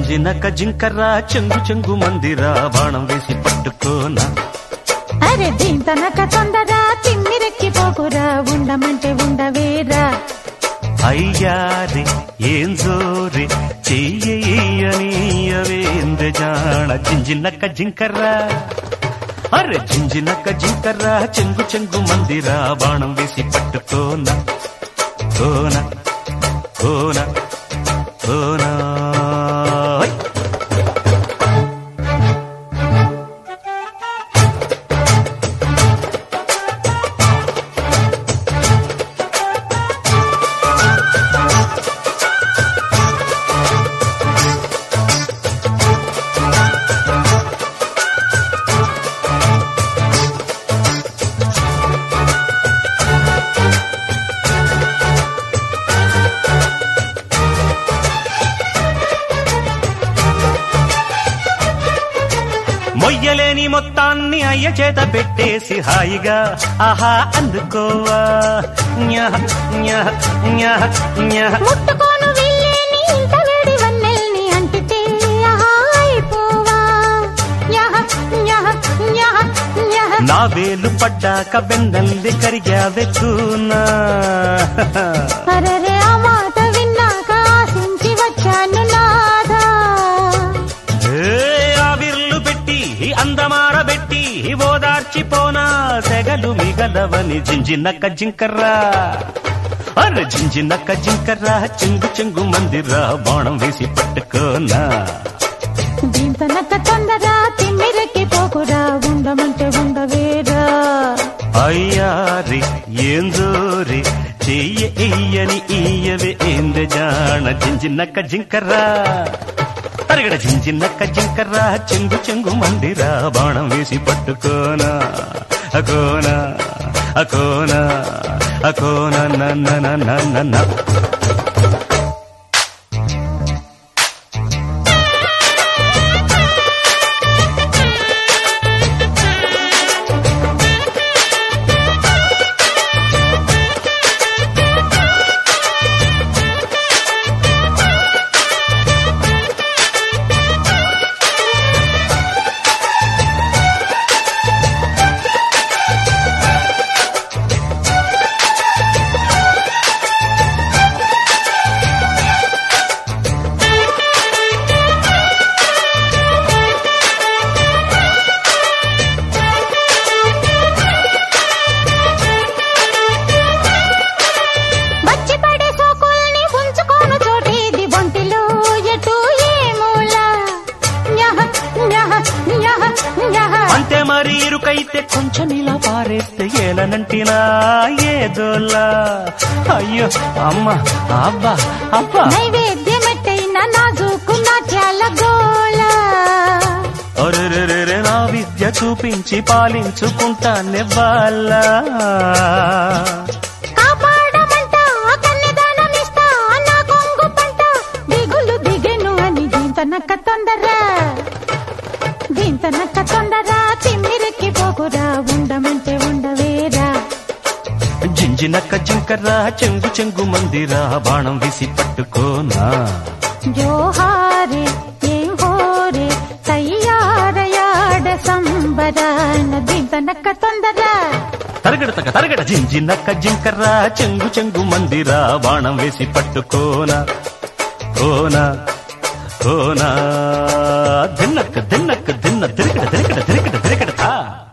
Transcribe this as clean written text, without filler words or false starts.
జింజినక జింకర్రా చెంగు చెంగు మందిరా బాణం వేసి పట్టుకోనా. అరే దీంతనక తొందరా తిమ్మిరెక్కి పోకురా ఉండమంటే ఉండవేరా. అయ్యారి ఏం జోరి చెయ్యనీయవేంద్ర జాణ జింజినక జింకర్రా. అరే జింజినక జింకర్రా చెంగు చెంగు మందిరా బాణం వేసి పట్టుకోనా కోనా కోనా కోనా. మొయ్యలేని మొత్తాన్ని అయ్య చేత పెట్టేసి హాయిగా ఆహా అందుకోవా. ముట్టుకోను వీళ్ళేని ఇంత వేడి వన్నెల్ని అంటితే ఆహా అయిపోవా. నా వేలు పడ్డాక బెందల్లి కరిగావెక్కునా. అరే ఆ మాట విన్నాక ఆశించి వచ్చాను నాదా. అందమారబెట్టి ఓదార్చిపోనా సెగలు మిగలవని జింజినక జింకర్రా. అరే జింజినక జింకర్రా చెంగు చెంగు మందిరా బాణం వేసి పట్టుకోనా. దీంతనక తొందరా తిమ్మిరెక్కి పోకురా ఉండమంటే ఉండవేరా. అయ్యారి ఏం జోరి చెయ్యని ఈయవే ఏంద జాణ జింజినక జింకర్రా. అరగడ జింజినక జింకర్రా చెంగు చెంగు మందిరా బాణం వేసి పట్టుకోనా అకోనా అకోనా అకోనా నన్న. అంతే మరి ఇరుకైతే కొంచెం ఇలా పారేస్తే ఏలనంటినా ఏదోలా. అయ్యో అమ్మ అబ్బా అబ్బా నైవేద్యమెట్టైనా నాజూకు నాట్యాల గోలా. ఒరే నా విద్య చూపించి పాలించుకుంటానే వాళ్ళ. కాపాడమంట కన్యదానమిస్తా నా కొంగు పంట దిగులు దిగెను అని దీంతనక తొందరా. దీంతనక తొందరా తిమ్మిరెక్కి పోకురా ఉండమంటే ఉండవేరా. జింజినక జింకర్రా చెంగు చెంగు మందిరా బాణం వేసి పట్టుకోనా. జోహారే ఏం హోరే తయ్యారయాడ సంబరాన దీంతనక తొందరా. తరగడ జింజినక జింకర్రా చెంగు చెంగు మందిరా బాణం వేసి పట్టుకోనా కోనా కోనా. దిన్నక్క దిన్నక్క దిన్న తిరగడ తిరగడ తిరగడ తిరగడ.